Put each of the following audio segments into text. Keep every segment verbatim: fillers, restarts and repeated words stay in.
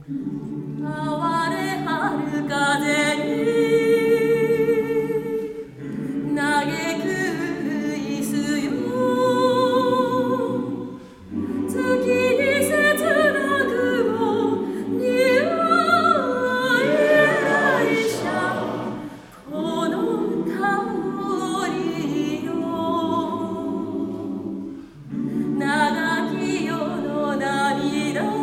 哀れ春風に嘆くいすよ月に切なくも似合い愛者この香りよ長き世の涙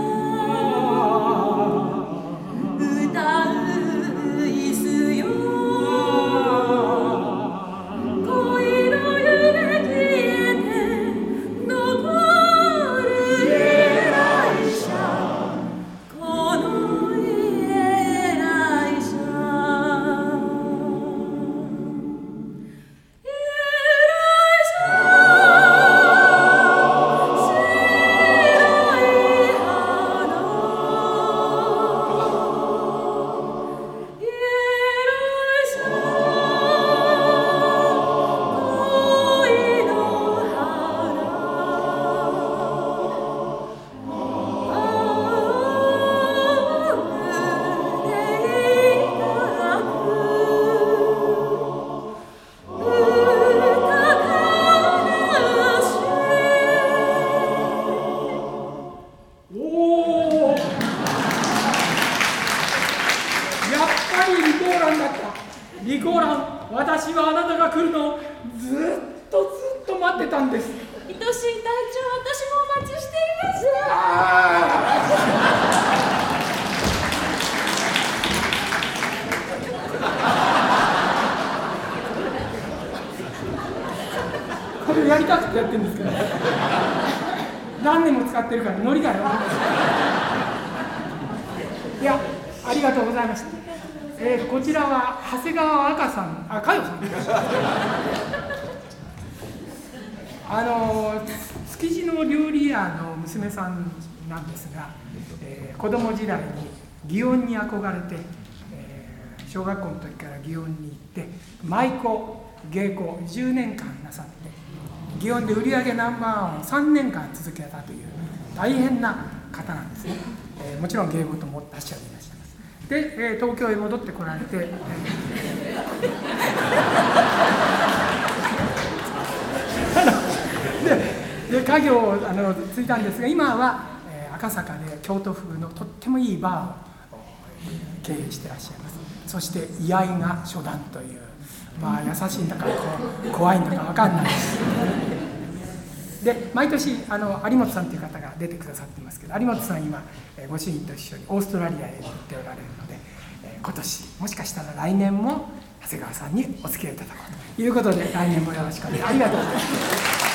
リコーラン、私はあなたが来るのをずっとずっと待ってたんです。 愛しい隊長、私もお待ちしていました。 これやりたくてやってるんですけど何年も使ってるからノリがよいや、ありがとうございました。えー、こちらは長谷川赤さん、あ、佳代さんあの築地の料理屋の娘さんなんですが、えー、子供時代に祇園に憧れて、えー、小学校の時から祇園に行って舞妓芸妓じゅうねんかんなさって祇園で売り上げナンバーワンをさんねんかん続けたという大変な方なんですね。えー、もちろん芸事も達者でいらっしゃいます。で、えー、東京へ戻ってこられて、えー、で, で家業をあの継いだんですが、今は、えー、赤坂で京都風のとってもいいバーを経営してらっしゃいます。そして居合が初段という、まあ、優しいんだか怖いんだか分かんないですで、毎年あの有本さんという方が出てくださっていますけど、有本さん今ご主人と一緒にオーストラリアへ行っておられるので、今年もしかしたら来年も長谷川さんにお付き合いいただこうということで、来年もよろしくお願いします。ありがとうございます。